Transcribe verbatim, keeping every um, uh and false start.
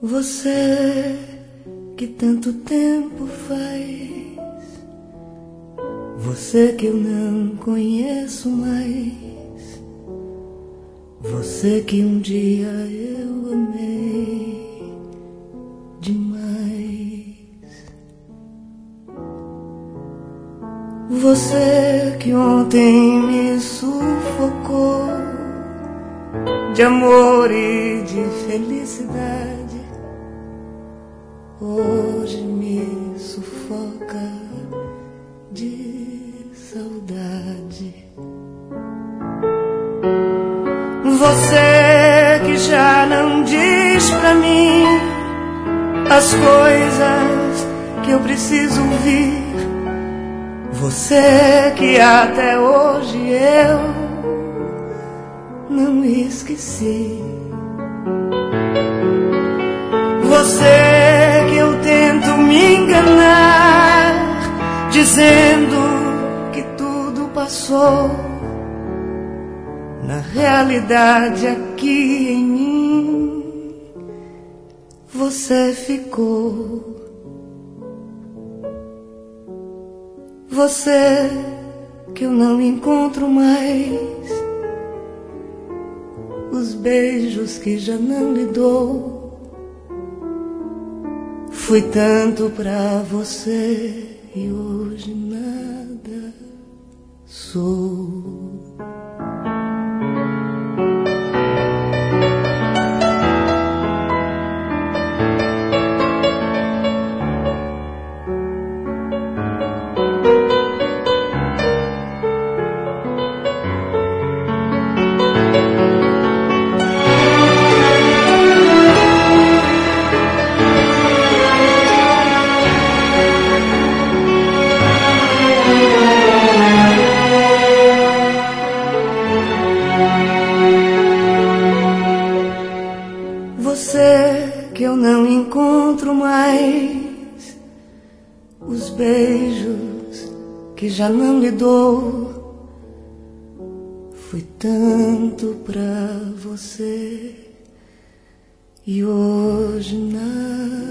Você que tanto tempo faz, você que eu não conheço mais, você que um dia eu amei demais. Você que ontem me sufocou de amor e de felicidade, hoje me sufoca de saudade. Você que já não diz pra mim as coisas que eu preciso ouvir, você que até hoje eu não esqueci. Você que eu tento me enganar, dizendo que tudo passou, na realidade aqui em mim você ficou. Você que eu não encontro mais, os beijos que já não lhe dou, fui tanto pra você e hoje nada sou. Você que eu não encontro mais, os beijos que já não lhe dou, fui tanto pra você e hoje nada